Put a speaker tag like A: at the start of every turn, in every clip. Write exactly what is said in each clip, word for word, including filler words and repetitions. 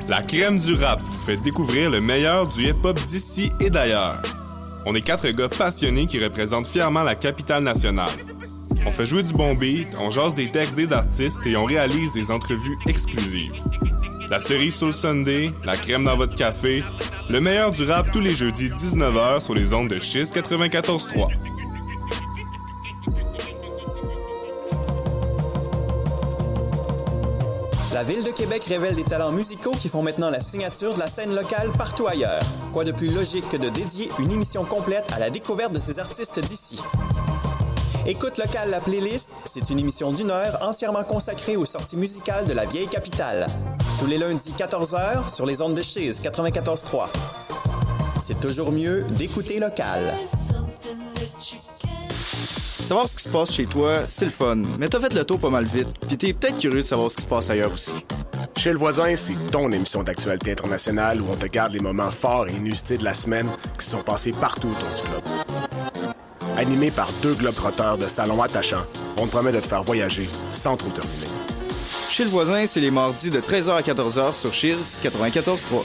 A: La crème du rap vous fait découvrir le meilleur du hip-hop d'ici et d'ailleurs. On est quatre gars passionnés qui représentent fièrement la capitale nationale. On fait jouer du bon beat, on jase des textes des artistes et on réalise des entrevues exclusives. La cerise sur le Sunday, la crème dans votre café, le meilleur du rap tous les jeudis dix-neuf heures sur les ondes de Chiz quatre-vingt-quatorze trois.
B: La Ville de Québec révèle des talents musicaux qui font maintenant la signature de la scène locale partout ailleurs. Quoi de plus logique que de dédier une émission complète à la découverte de ces artistes d'ici? Écoute Local, la playlist, c'est une émission d'une heure entièrement consacrée aux sorties musicales de la vieille capitale. Tous les lundis quatorze heures sur les ondes de Chiz quatre-vingt-quatorze trois. C'est toujours mieux d'écouter Local.
C: Savoir ce qui se passe chez toi, c'est le fun, mais t'as fait le tour pas mal vite, pis t'es peut-être curieux de savoir ce qui se passe ailleurs aussi.
D: Chez le voisin, c'est ton émission d'actualité internationale où on te garde les moments forts et inusités de la semaine qui sont passés partout autour du globe. Animé par deux globetrotteurs de salon attachants, on te promet de te faire voyager sans trop te ruiner.
C: Chez le voisin, c'est les mardis de treize heures à quatorze heures sur Chiz quatre-vingt-quatorze trois.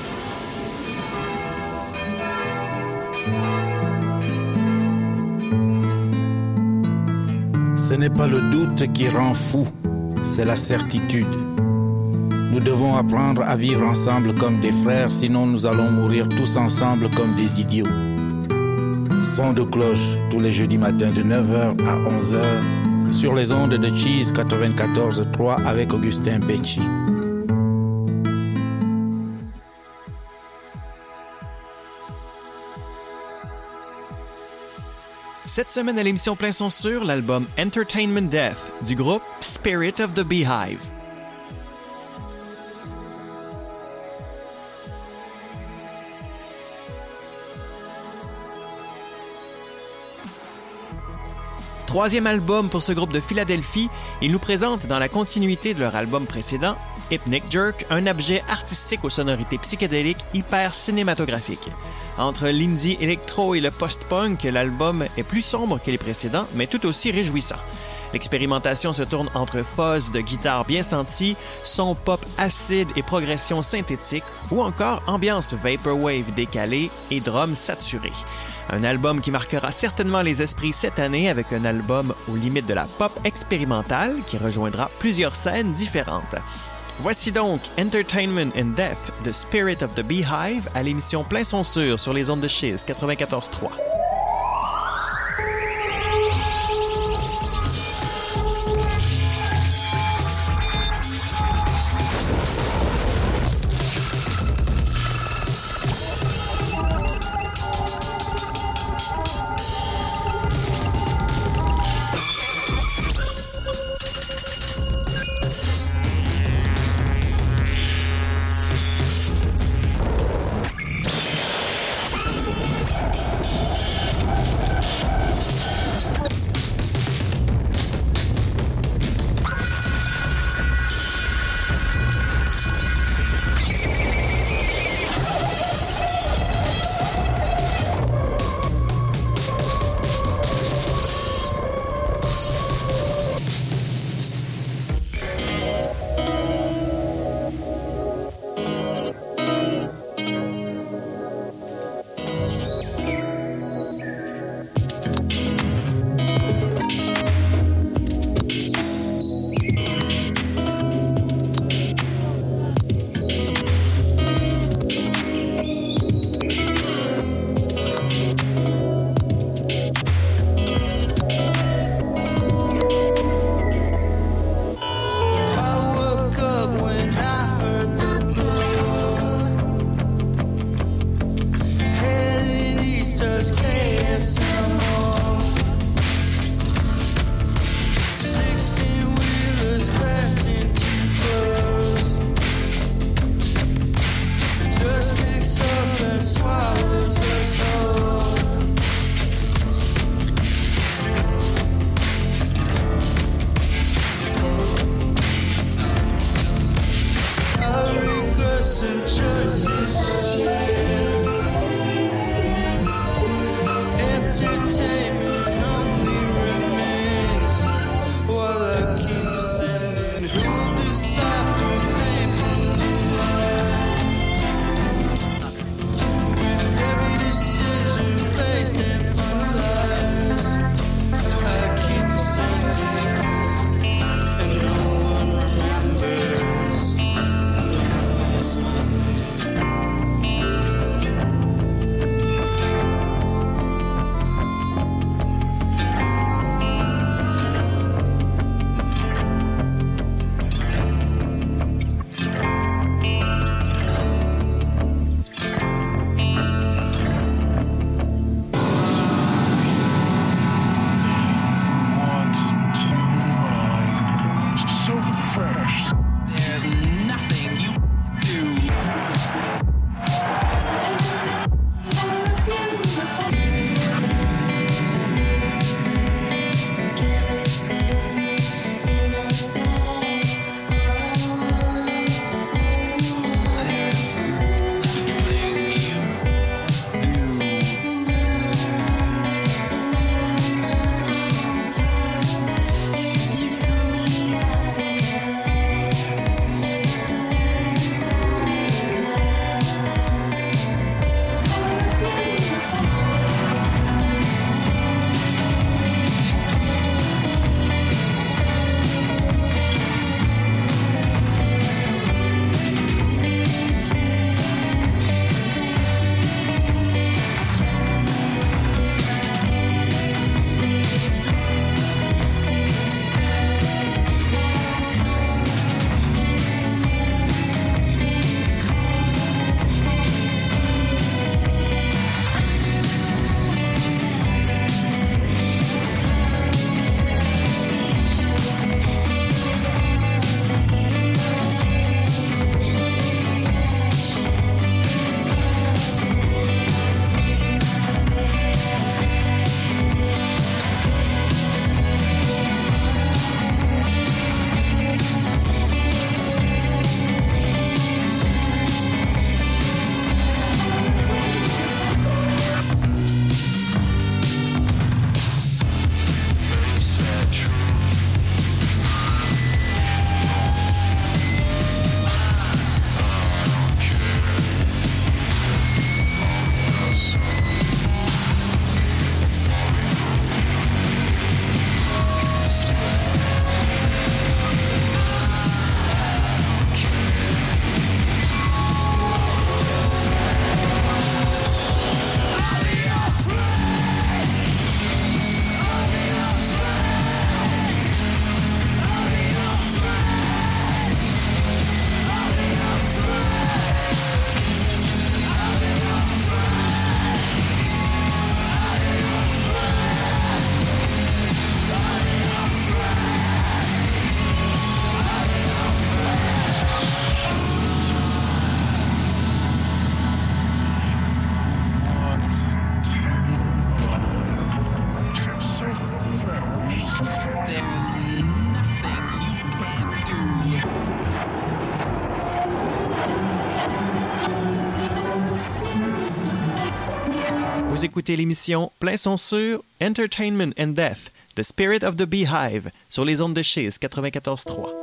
E: Ce n'est pas le doute qui rend fou, c'est la certitude. Nous devons apprendre à vivre ensemble comme des frères, sinon nous allons mourir tous ensemble comme des idiots. Son de cloche, tous les jeudis matins de neuf heures à onze heures, sur les ondes de Chiz quatre-vingt-quatorze trois avec Augustin Becci.
F: Cette semaine à l'émission Plein Son Sur, l'album Entertainment Death du groupe Spirit of the Beehive. Troisième album pour ce groupe de Philadelphie, ils nous présentent dans la continuité de leur album précédent, Hypnic Jerk, un objet artistique aux sonorités psychédéliques hyper cinématographiques. Entre l'indie électro et le post-punk, l'album est plus sombre que les précédents, mais tout aussi réjouissant. L'expérimentation se tourne entre fuzz de guitare bien sentie, son pop acide et progression synthétique, ou encore ambiance vaporwave décalée et drums saturés. Un album qui marquera certainement les esprits cette année avec un album aux limites de la pop expérimentale qui rejoindra plusieurs scènes différentes. Voici donc Entertainment and Death de Spirit of the Beehive à l'émission Plein Son Sur sur les ondes de Chiz quatre-vingt-quatorze trois. Vous écoutez l'émission Plein son sur Entertainment and Death, The Spirit of the Beehive, sur les ondes de Chiz quatre-vingt-quatorze trois.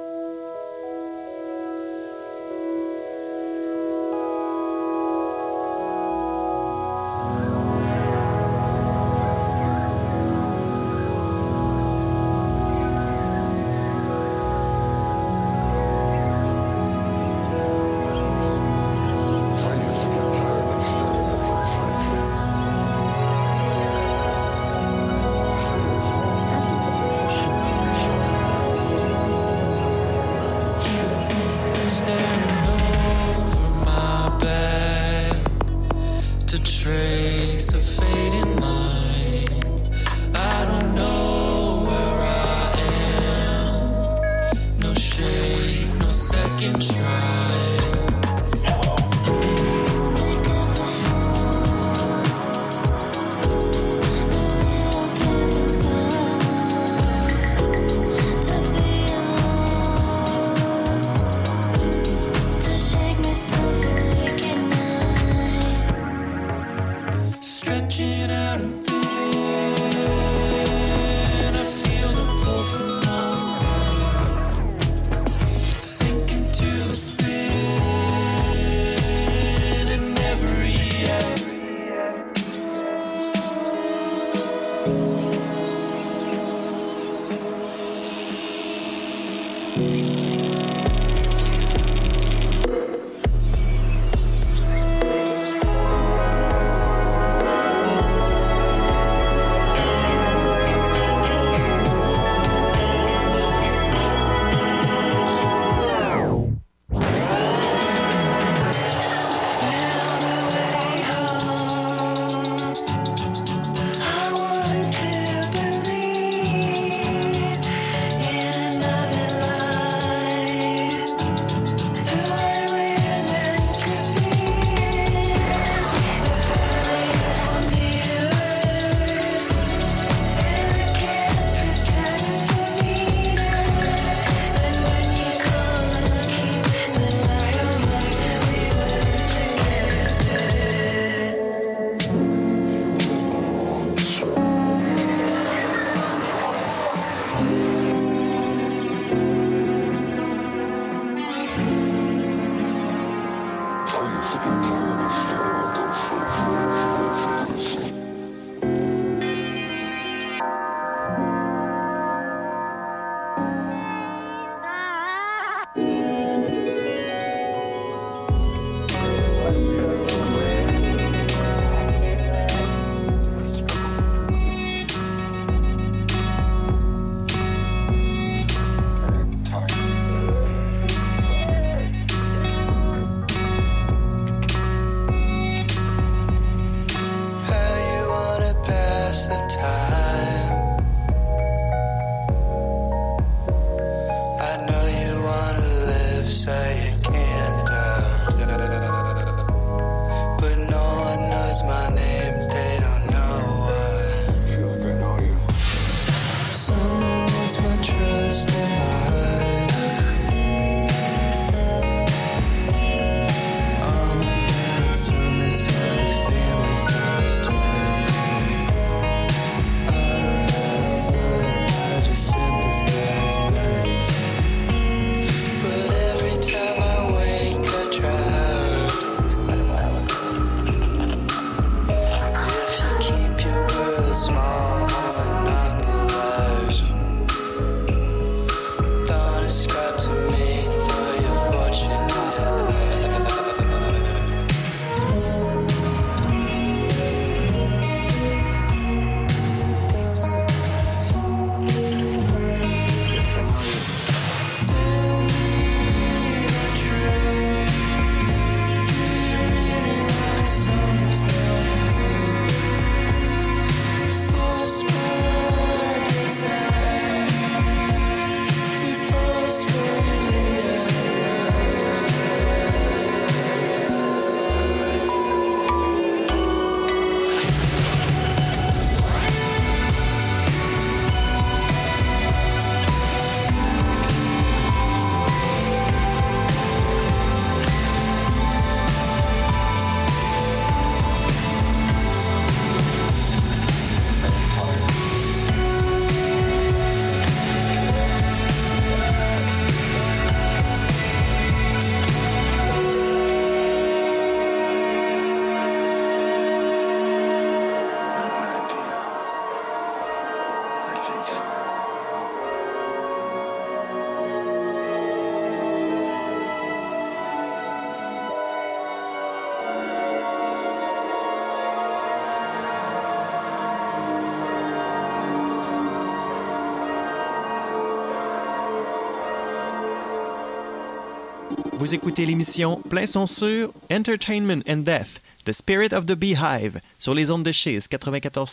F: Vous écoutez l'émission Plein son sur Entertainment and Death, The Spirit of the Beehive, sur les ondes de Chiz quatre-vingt-quatorze.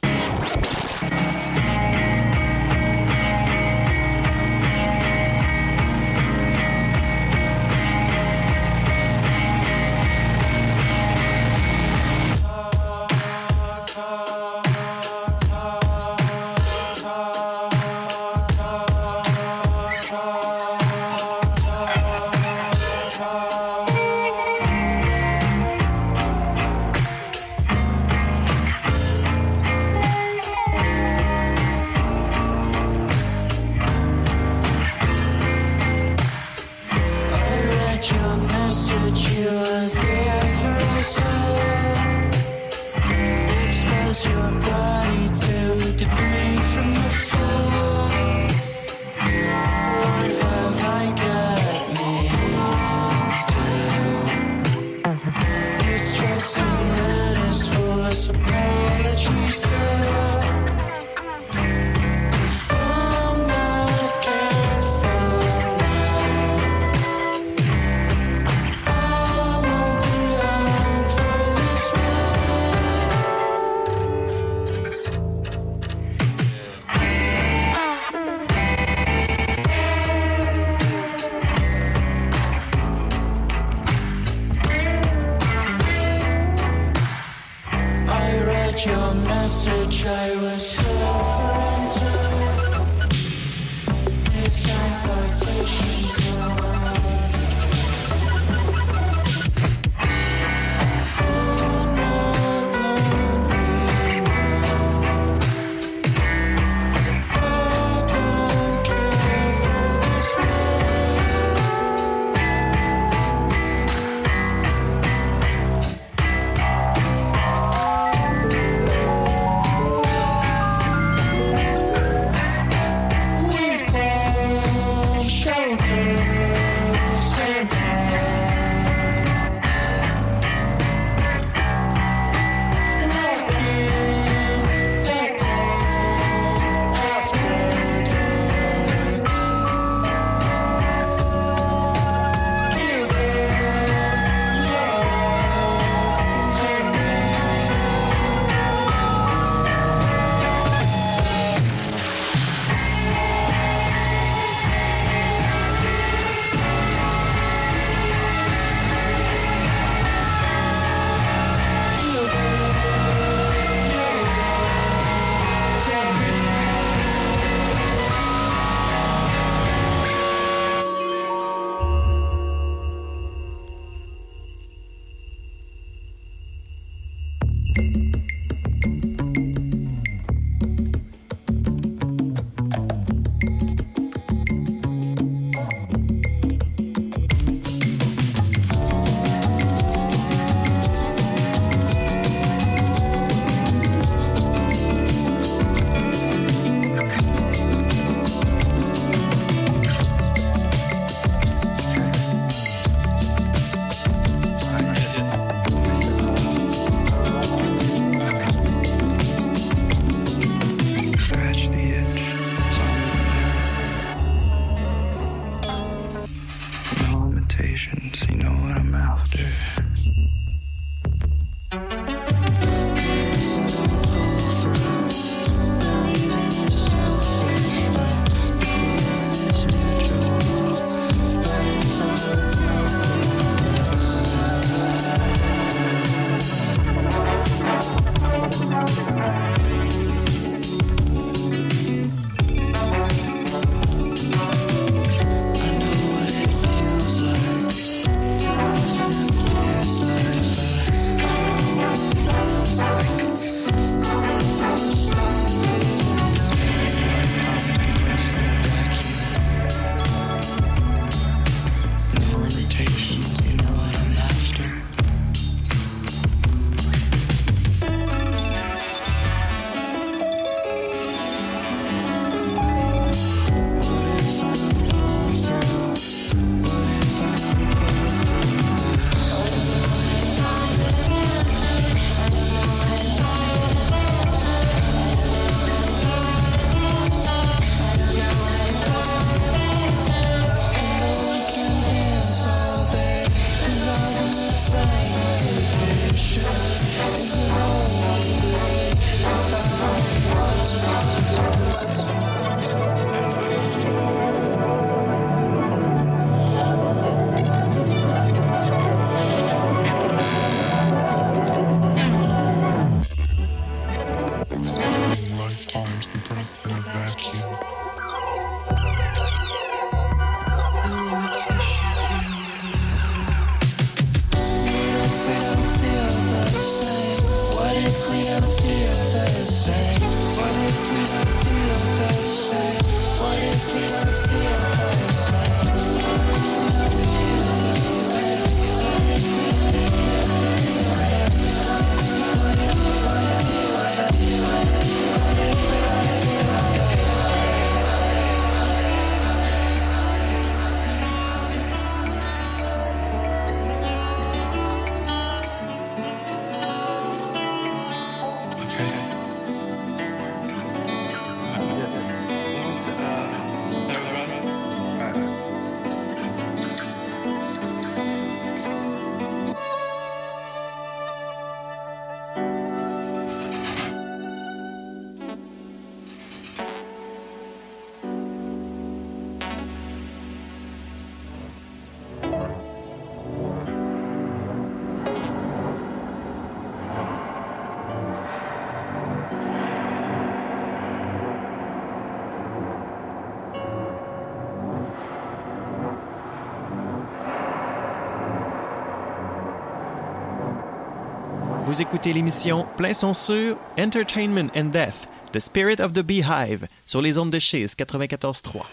F: Vous écoutez l'émission Plein son sur Entertainment and Death, The Spirit of the Beehive, sur les ondes de Chiz quatre-vingt-quatorze trois.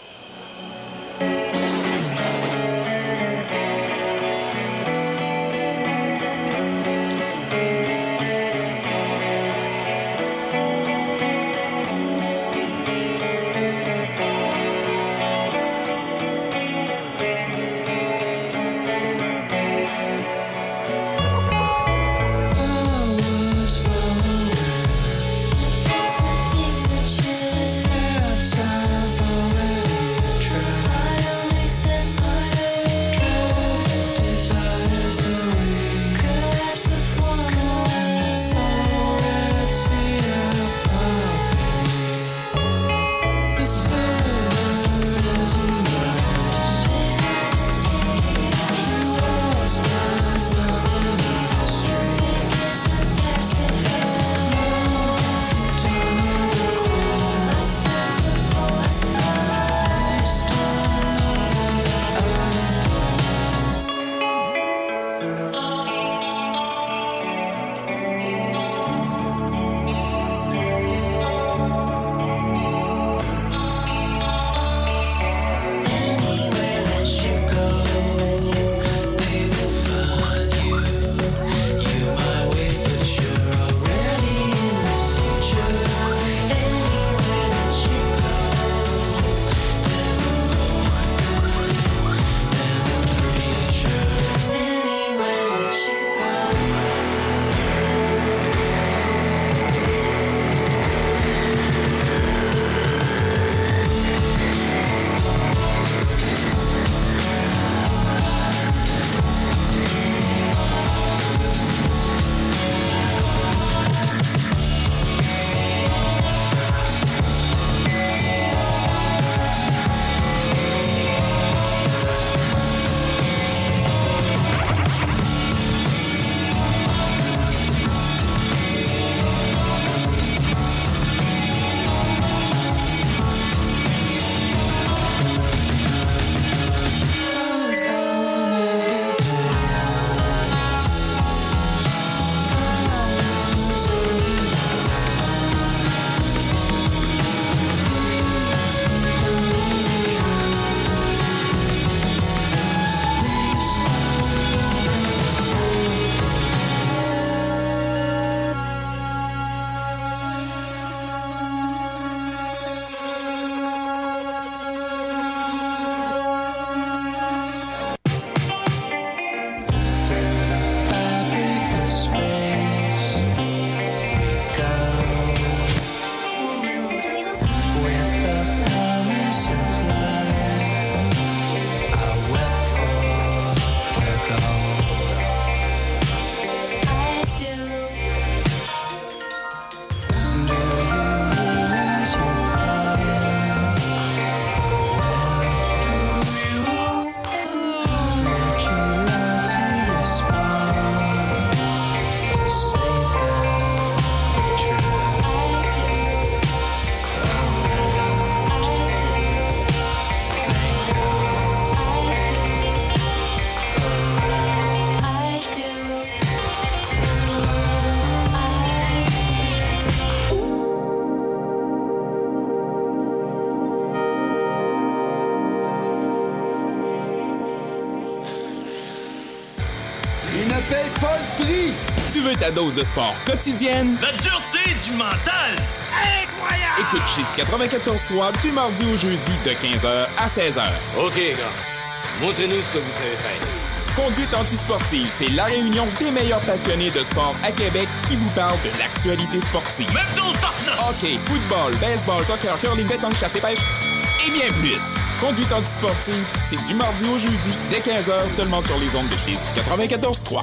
G: Tu veux ta dose de sport quotidienne?
H: La dureté du mental! Incroyable!
G: Écoute Chiz quatre-vingt-quatorze trois du mardi au jeudi de quinze heures à seize heures.
H: OK, gars. Montrez-nous ce que vous savez faire.
G: Conduite antisportive, c'est la réunion des meilleurs passionnés de sport à Québec qui vous parlent de l'actualité sportive.
H: Même nous, toughness!
G: Hockey, football, baseball, soccer, curling, pétanque, chasse et pêche et bien plus. Conduite antisportive, c'est du mardi au jeudi dès quinze heures seulement sur les ondes de Chiz quatre-vingt-quatorze trois.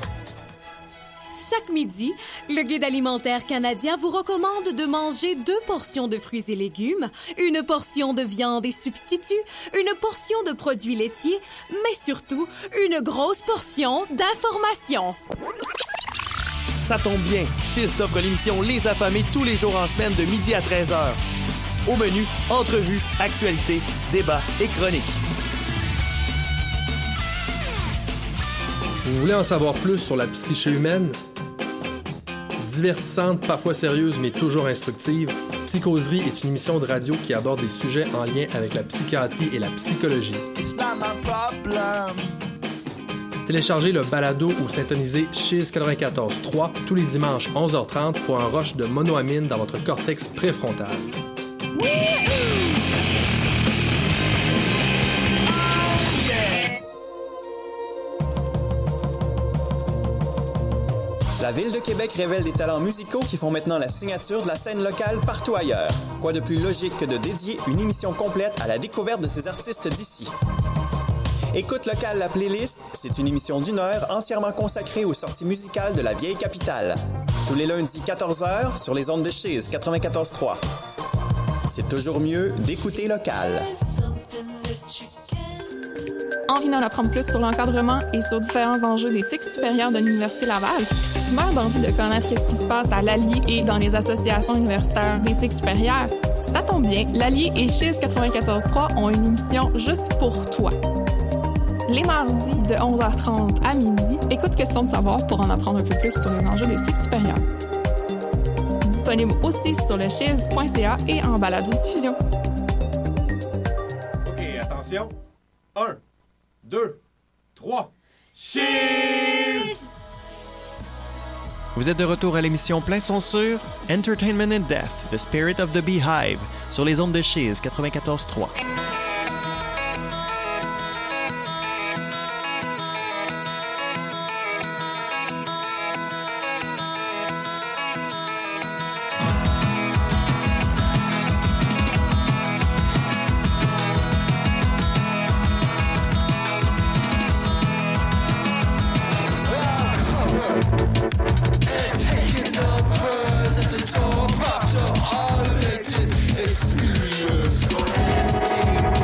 I: Chaque midi, le Guide alimentaire canadien vous recommande de manger deux portions de fruits et légumes, une portion de viande et substituts, une portion de produits laitiers, mais surtout, une grosse portion d'informations.
J: Ça tombe bien, Chiz t'offre l'émission Les Affamés tous les jours en semaine de midi à treize heures. Au menu, entrevues, actualités, débats et chroniques.
K: Vous voulez en savoir plus sur la psyché humaine? Divertissante, parfois sérieuse, mais toujours instructive, Psychoserie est une émission de radio qui aborde des sujets en lien avec la psychiatrie et la psychologie. Téléchargez le balado ou syntonisez Chiz quatre-vingt-quatorze trois tous les dimanches onze heures trente pour un rush de monoamine dans votre cortex préfrontal.
B: La Ville de Québec révèle des talents musicaux qui font maintenant la signature de la scène locale partout ailleurs. Quoi de plus logique que de dédier une émission complète à la découverte de ces artistes d'ici? Écoute local la playlist, c'est une émission d'une heure entièrement consacrée aux sorties musicales de la vieille capitale. Tous les lundis quatorze heures sur les ondes de Chiz quatre-vingt-quatorze trois. C'est toujours mieux d'écouter local.
L: Envie d'en apprendre plus sur l'encadrement et sur différents enjeux des cycles supérieurs de l'Université Laval? Tu meurs d'envie de connaître ce qui se passe à l'Allier et dans les associations universitaires des cycles supérieurs? Ça tombe bien, l'Allier et Chiz quatre-vingt-quatorze trois ont une émission juste pour toi. Les mardis de onze heures trente à midi, écoute Question de savoir pour en apprendre un peu plus sur les enjeux des cycles supérieurs. Disponible aussi sur le chiz point c a et en balado-diffusion.
M: OK, attention. un, deux, trois. Chiz!
F: Vous êtes de retour à l'émission Plein son sur Entertainment and Death, The Spirit of the Beehive, sur les ondes de Chiz quatre-vingt-quatorze trois.
N: Experience, don't ask me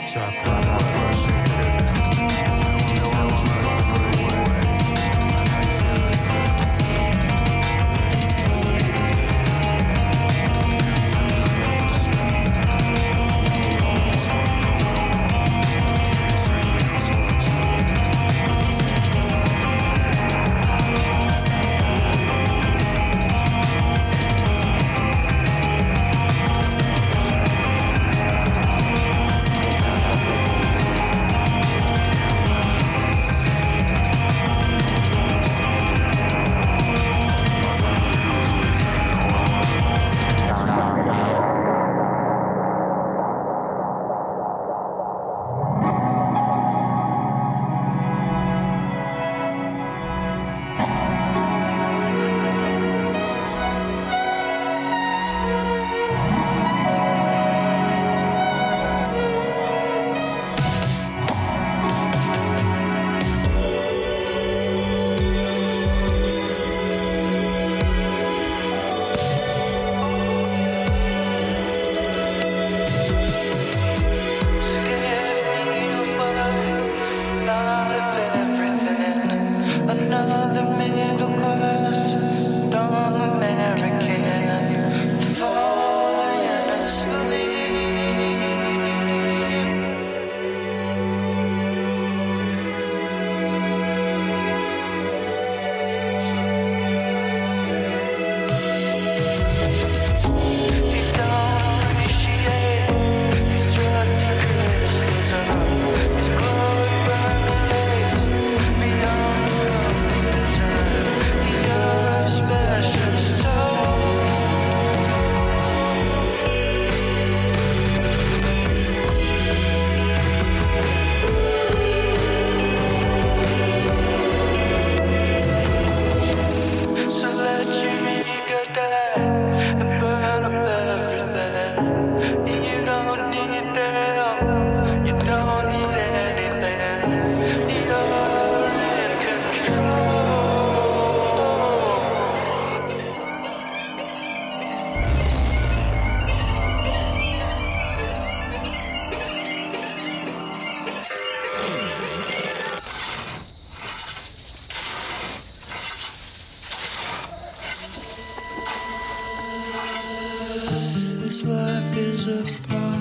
N: This life is a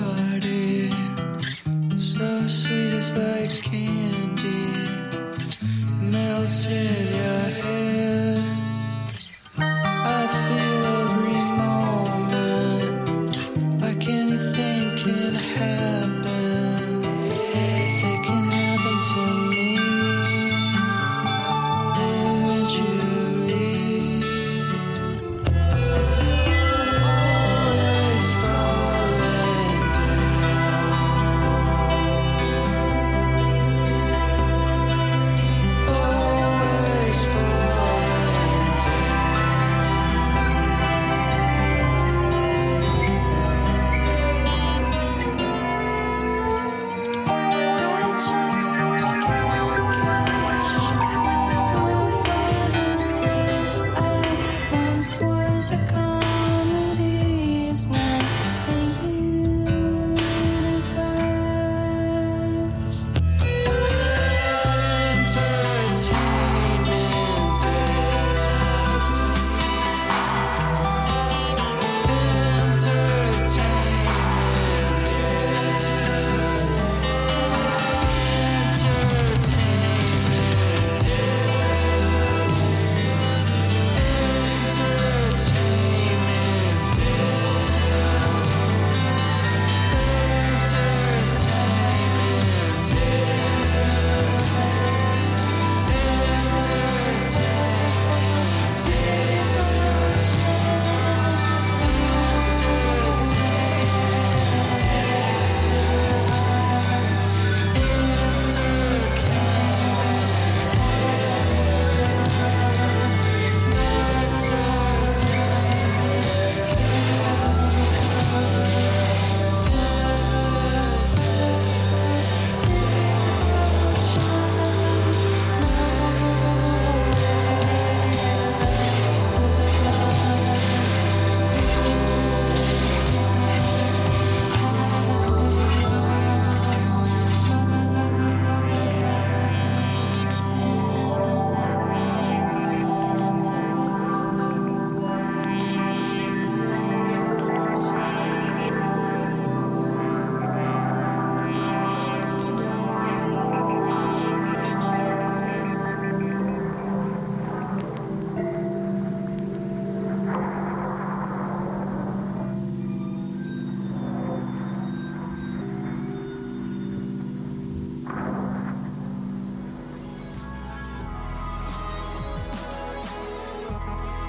N: party, so sweet it's like candy, melts in your head. I feel every moment like anything can happen. It can happen to me eventually. Always falling down. Always falling down.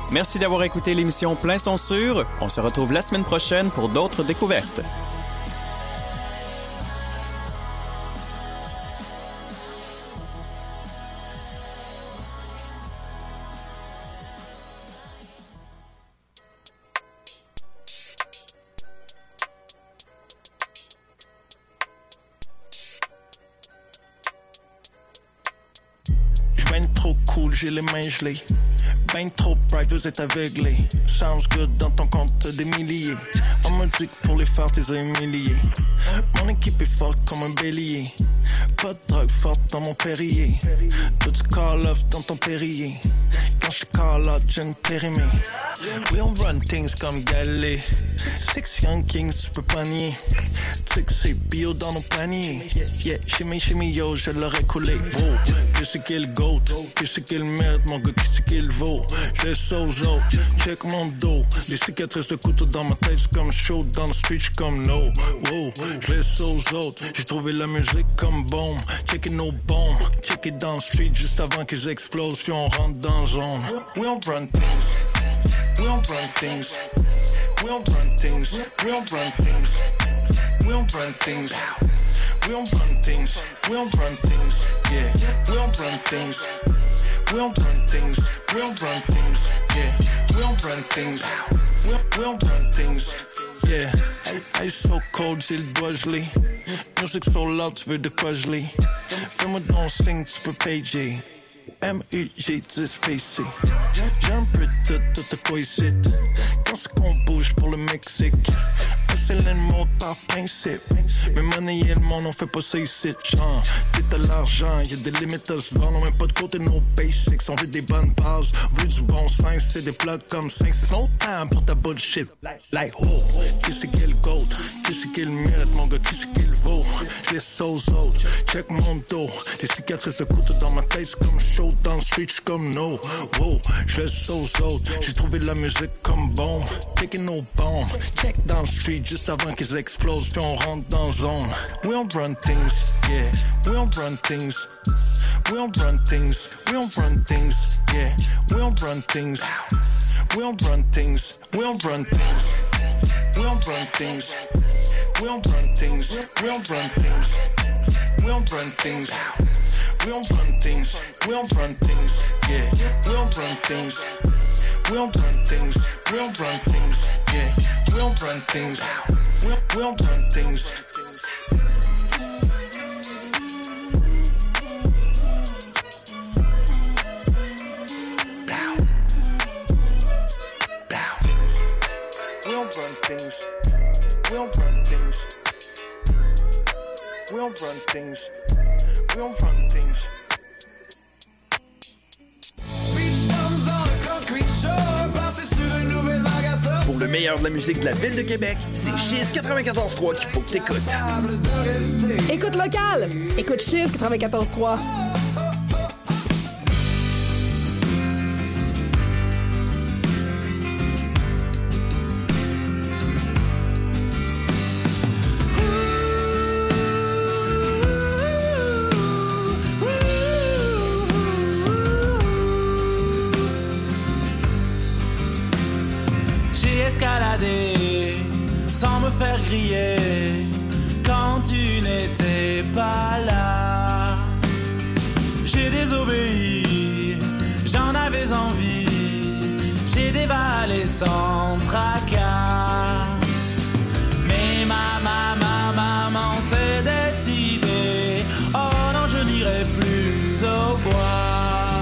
B: Merci d'avoir écouté l'émission Plein son sûr. On se retrouve la semaine prochaine pour d'autres découvertes.
O: Trop cool, j'ai les mains gelées. Ben trop bright, vous êtes aveuglés. Sounds good dans ton compte des milliers. On me dit que pour les faire, t'es humilié. Mon équipe est forte comme un bélier. Pas de drogue forte dans mon Perrier. Tout du call off dans ton Perrier. Quand je call out, je ne périmé. We on run things comme Galé. Six young kings, tu peux pas nier. Tu sais que c'est bio dans nos paniers. Yeah, shimmy shimmy yo, je l'aurais coulé. Wow, que c'est qu'il goat, que c'est qu'il merde, mon gars, que c'est qu'il vaut. Je laisse aux autres, check mon dos. Les cicatrices de couteau dans ma tête, c'est comme chaud. Dans le street, j'suis comme no. Wow, je laisse aux autres. J'ai trouvé la musique comme bombe. Checker nos bombes, checker dans le street juste avant qu'ils explosent. Puis on rentre dans zone. We don't run things. We don't run things. We don't run things. We don't run things. We don't run things. We don't run things. We don't run things. Yeah. We don't run things. We don't run things. We don't run things. Yeah. We don't run things. We don't, we don't run things. Yeah. Ice so cold, j'ai le doigt gelé. Music so loud, tu veux de quoi geler. Fais-moi donc signe, tu peux payer. M U G dix P C. J'ai un peu de tout, tout de quoi ici. Quand c'est qu'on bouge pour le Mexique. C'est le mot par principe. Mais money et le monde, on fait pas ça ici. Genre, t'es à l'argent, y'a des limites à se vendre. On met pas de côté nos basics. On veut des bonnes bases, on veut du bon sens. C'est des plugs comme cinq. C'est no time pour ta bullshit. Like, oh, qui c'est qu'il goat? Qui c'est qu'il mérite, mon gars? Qui c'est qu'il vaut? J'laisse aux autres, check mon dos. Des cicatrices de couteau dans ma tête, c'est comme chaud. Dans le street, j'suis comme no. Wow, j'laisse aux autres. J'ai trouvé la musique comme bombe. Taking no bomb. Check dans le street, juste avant qu'ils explosent, puis on rentre dans zone. We don't run things, yeah. We don't run things. We don't run things. We don't run things, yeah. We don't run things. We don't run things. We don't run things. We don't run things. We don't run things. We don't run things. We don't run things. We don't run things. We don't run things, yeah. We don't run things. We don't run things. We don't run things, yeah. We don't run things. We don't, we don't run things. We don't run things. We don't run things. We don't run things. We don't run things.
P: Pour le meilleur de la musique de la ville de Québec, c'est Chiz quatre-vingt-quatorze trois qu'il faut que t'écoutes.
Q: Écoute local! Écoute Chiz quatre-vingt-quatorze trois.
R: Sans me faire griller quand tu n'étais pas là. J'ai désobéi, j'en avais envie, j'ai dévalé sans tracas. Mais ma, ma, ma maman s'est décidée, oh non je n'irai plus au bois.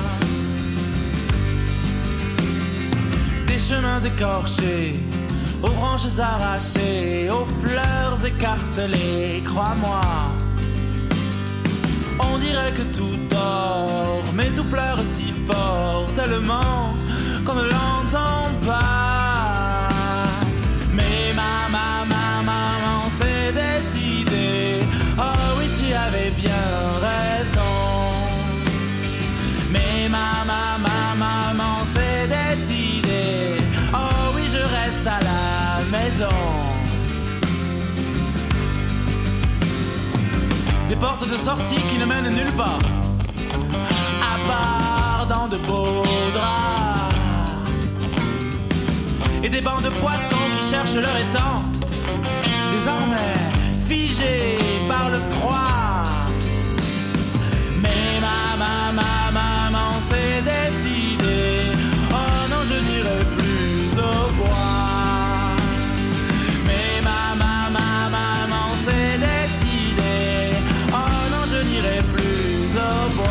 R: Des chemins écorchés, aux branches arrachées, aux fleurs écartelées, crois-moi. On dirait que tout dort, mais tout pleure si fort, tellement qu'on ne l'entend pas. Mais ma, ma, ma maman s'est décidée, oh oui tu avais bien raison. Mais ma, ma, ma maman s'est décidée, oh oui je reste à la maison. Des portes de sortie qui ne mènent nulle part, à part dans de beaux draps. et des bancs de poissons qui cherchent leur étang. Désormais figés par le froid. Mais ma, ma, ma, maman s'est décidée. Oh non, je n'irai plus au bois. Mais ma, ma, ma, maman s'est décidée. Oh non, je n'irai plus au bois.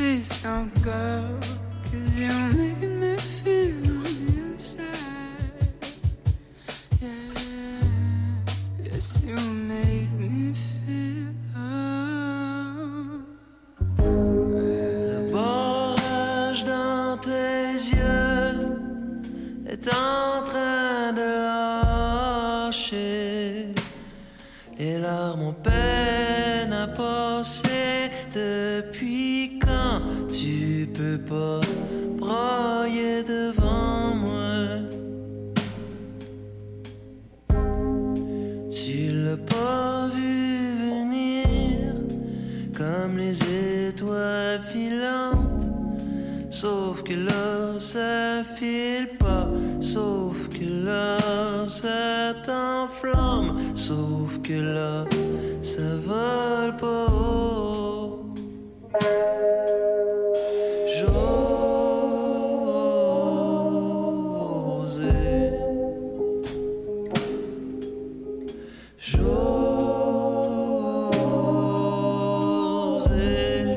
N: Please don't go, 'cause you made me feel on the inside. Yeah, yes, you made me feel.
O: Le barrage dans tes yeux est en train de lâcher. Les larmes ont peine à passer. Depuis quand tu peux pas brailler devant moi? Tu l'as pas vu venir comme les étoiles filantes. Sauf que là ça file pas. Sauf que là ça t'enflamme. Sauf que là ça vole pas haut. José, José,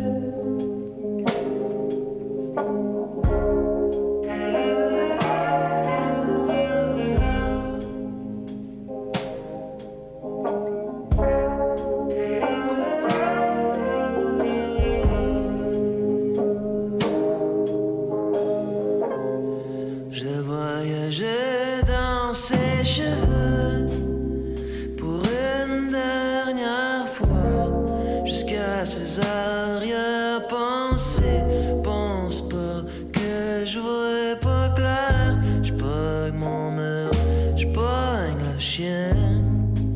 O: je voyageais dans ses cheveux pour une dernière fois jusqu'à ses arrière-pensées. Pense pas que je vois pas clair. Je pogne mon mur, je pogne la chienne.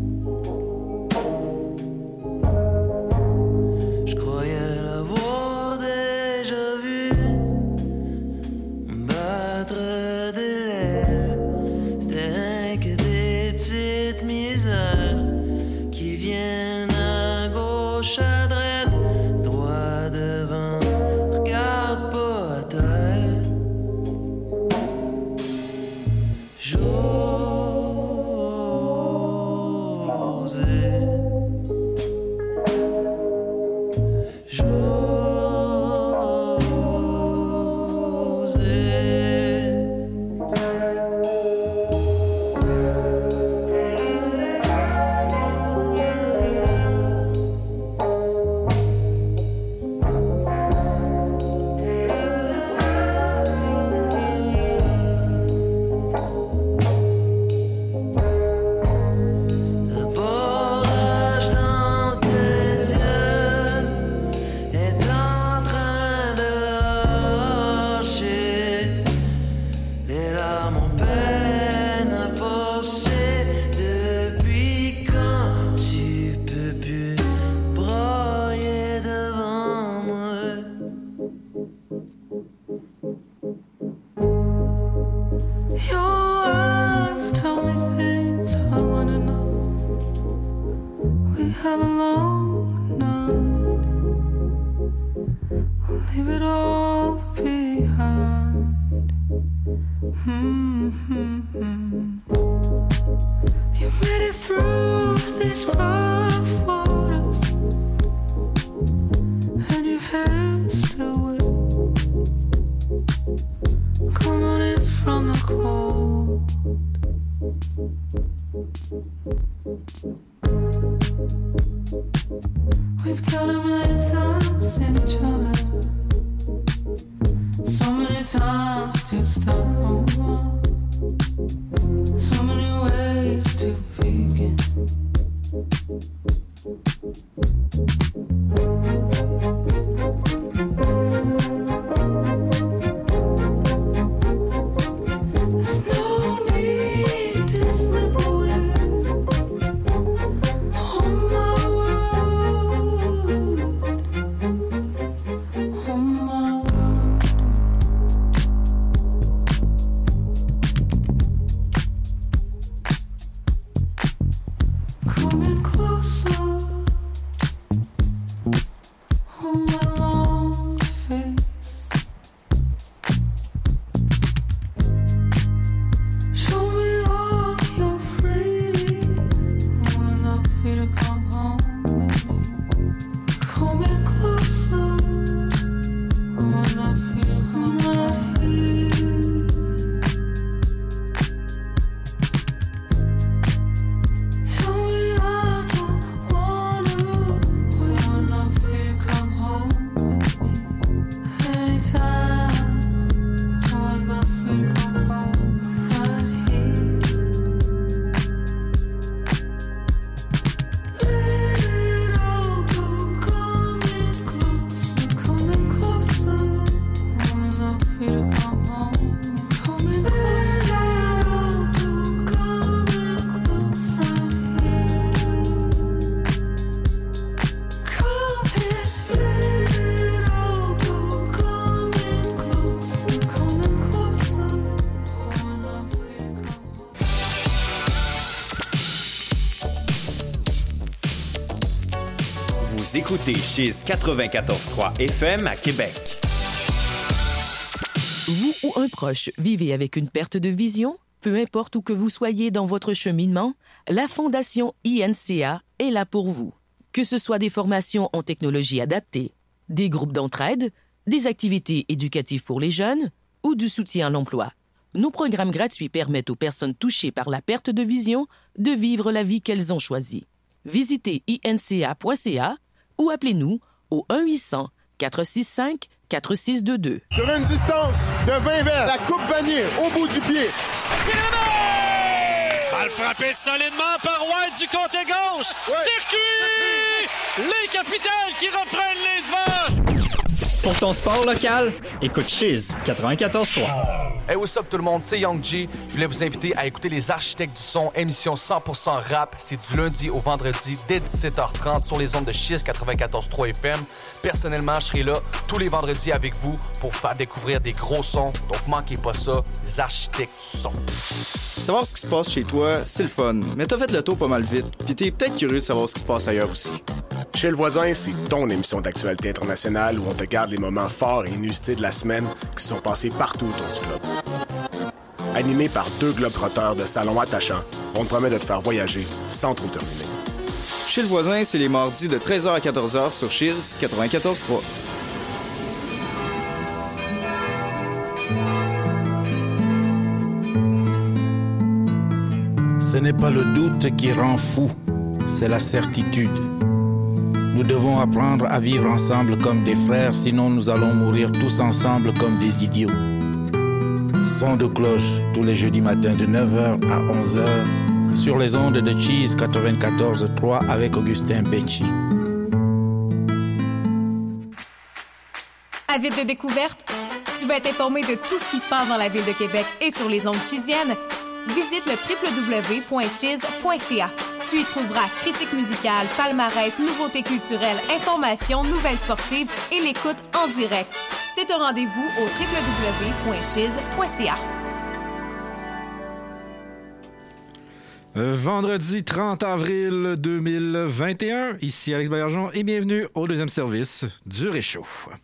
O: Je croyais l'avoir déjà vu battre de l'aile. C'était rien que des petites misères qui viennent à gauche, à droite, droit devant. Regarde pas à terre. José, le barrage dans tes yeux est en train de lâcher. Les larmes ont peine à passer. Depuis quand tu peux plus brailler devant moi?
N: Your eyes tell me things I wanna know. We have a long night. I'll leave it all behind. Mm-hmm. You made it through these rough waters, and your hair's still wet. Come on in from the cold. We've done a million times in each other, so many times to stop. So many ways to begin. There's no need to slip away. On my world, on my world.
B: Vous écoutez Chiz quatre-vingt-quatorze point trois F M à Québec.
S: Vous ou un proche vivez avec une perte de vision? Peu importe où que vous soyez dans votre cheminement, la Fondation I N C A est là pour vous. Que ce soit des formations en technologie adaptée, des groupes d'entraide, des activités éducatives pour les jeunes ou du soutien à l'emploi, nos programmes gratuits permettent aux personnes touchées par la perte de vision de vivre la vie qu'elles ont choisie. Visitez I N C A point C A ou appelez-nous au un huit cents quatre six cinq quatre six deux deux.
T: Sur une distance de vingt mètres, la coupe vanille au bout du pied.
H: Balle frappée solidement par White du côté gauche. Ouais. Circuit! Les Capitals qui reprennent les devants.
U: Pour ton sport local, écoute Chiz quatre-vingt-quatorze point trois.
V: Hey, what's up tout le monde, c'est Young G. Je voulais vous inviter à écouter Les Architectes du Son, émission cent pour cent rap. C'est du lundi au vendredi dès dix-sept heures trente sur les ondes de Chiz quatre-vingt-quatorze point trois F M. Personnellement, je serai là tous les vendredis avec vous pour vous faire découvrir des gros sons. Donc manquez pas ça, Les Architectes du Son.
C: Savoir ce qui se passe chez toi, c'est le fun, mais t'as fait le tour pas mal vite, pis t'es peut-être curieux de savoir ce qui se passe ailleurs aussi.
D: Chez le voisin, c'est ton émission d'actualité internationale où on te garde les moments forts et inusités de la semaine qui se sont passés partout autour du globe. Animé par deux globetrotteurs de salon attachants, on te promet de te faire voyager sans trop te ruiner.
C: Chez le voisin, c'est les mardis de treize heures à quatorze heures sur Chiz quatre-vingt-quatorze point trois.
E: Ce n'est pas le doute qui rend fou, c'est la certitude. Nous devons apprendre à vivre ensemble comme des frères, sinon nous allons mourir tous ensemble comme des idiots. Son de cloche tous les jeudis matins de neuf heures à onze heures sur les ondes de Chiz quatre-vingt-quatorze point trois avec Augustin Becci.
I: Avide de découverte? Tu veux être informé de tout ce qui se passe dans la ville de Québec et sur les ondes chiziennes? Visite le w w w point chiz point c a. Tu y trouveras critiques musicales, palmarès, nouveautés culturelles, informations, nouvelles sportives et l'écoute en direct. C'est un rendez-vous au w w w point chiz point c a.
W: Vendredi trente avril deux mille vingt et un, ici Alex Baillargeon et bienvenue au deuxième service du Réchaud.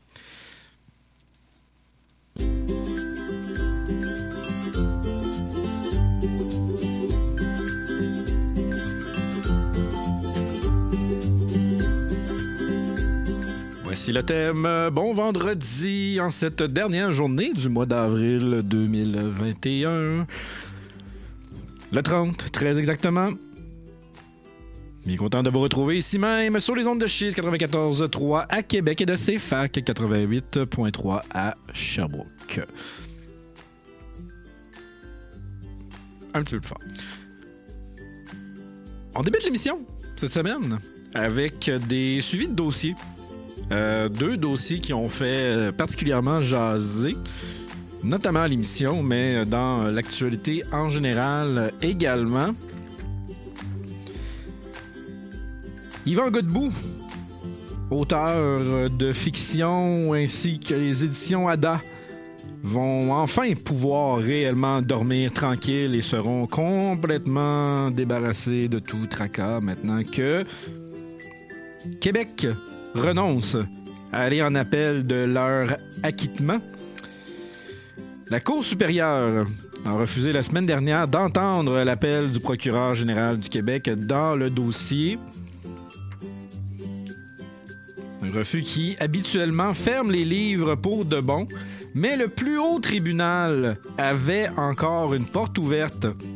W: Voici le thème. Bon vendredi en cette dernière journée du mois d'avril deux mille vingt et un. Le trente, très exactement. Bien content de vous retrouver ici même sur les ondes de Chiz quatre-vingt-quatorze point trois à Québec et de C F A C quatre-vingt-huit point trois à Sherbrooke. Un petit peu plus fort. On débute l'émission cette semaine avec des suivis de dossiers. Euh, deux dossiers qui ont fait particulièrement jaser, notamment à l'émission, mais dans l'actualité en général également. Yvan Godbout, auteur de fiction ainsi que les éditions Ada, vont enfin pouvoir réellement dormir tranquille et seront complètement débarrassés de tout tracas maintenant que Québec renonce à aller en appel de leur acquittement. La Cour supérieure a refusé la semaine dernière d'entendre l'appel du procureur général du Québec dans le dossier. Un refus qui, habituellement, ferme les livres pour de bon, mais le plus haut tribunal avait encore une porte ouverte